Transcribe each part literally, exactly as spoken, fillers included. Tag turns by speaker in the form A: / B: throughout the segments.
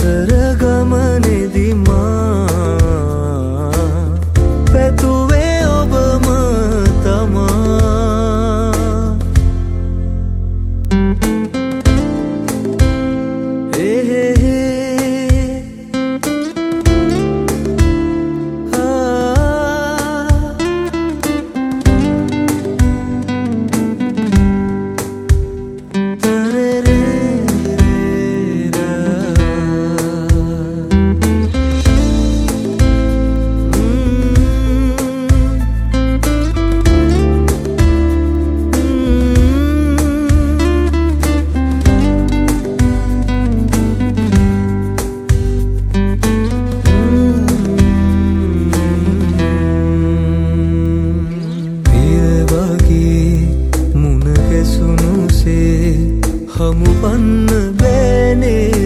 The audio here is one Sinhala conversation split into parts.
A: සසර ගමනේදී මා පැතුවේ ඔබම තමා. හේ හමු පන්න බෑනේ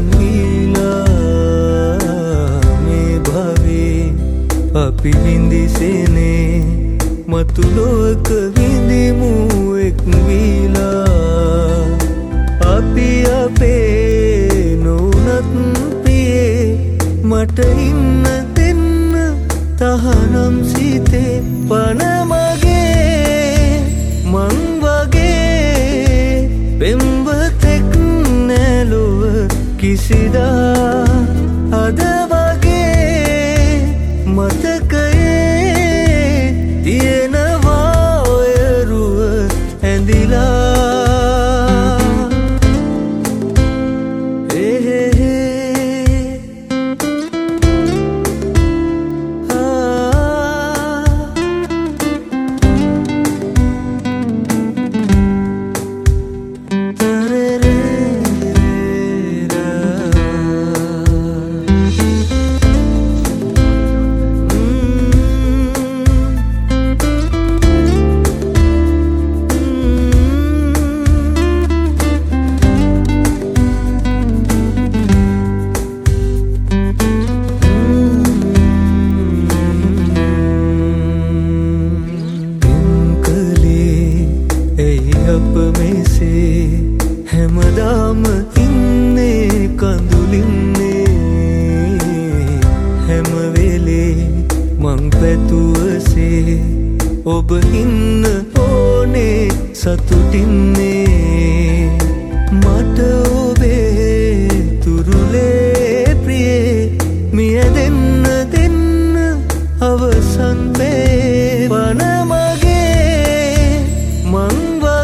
A: ලංගීලා මේ භවයේ අපි විඳිසේනේ මතු ලෝක විඳිමු එක් වීලා. අපි අපේ නොනත් පියේ මට ඉන්න දෙන්න තහනම් සිතේ පණ මගේ මං වගේ පෙම්වතෙක් නැලොව කිසිදා අද වගේ මතකයේ තියෙනවා ඔය රුව ඇඳිලා. අප මෙසේ හැමදාම ඉන්නේ කඳුලින්නේ හැම වෙලේ මං පැතුවසේ ඔබ ඉන්න ඕනේ සතුටින්නේ. මට ඔබේ තුරුලේ ප්‍රියේ මිය දෙන්න දෙන්න අවසන් වේ පණ මගේ මං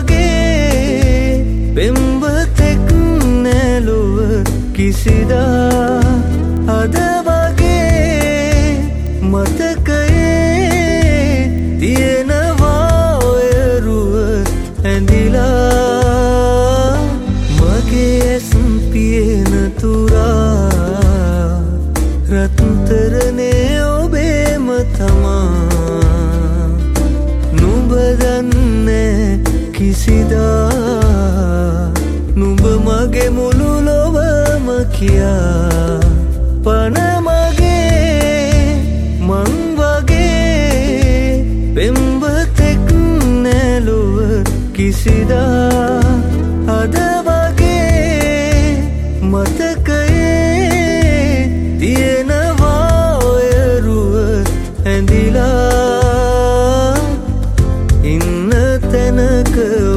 A: පෙම්වතෙක් නැලොව කිසිදා අද වගේ මතකයේ තියෙනවා ඔය රුව ඇඳිලා. මගේ ඇස් පියන තුරා රත්තරනේ ඔබේම තමා. නුඹ දන්නේ කිසිදා නුඹ මගේ මුළු ලොවම කියා පණ මගේ මං වගේ පෙම්වතෙක් නැලොව කිසිදා අද වගේ මතකයේ තියෙනවා ඔය රුව ඇඳිලා. ඉන්න තැනක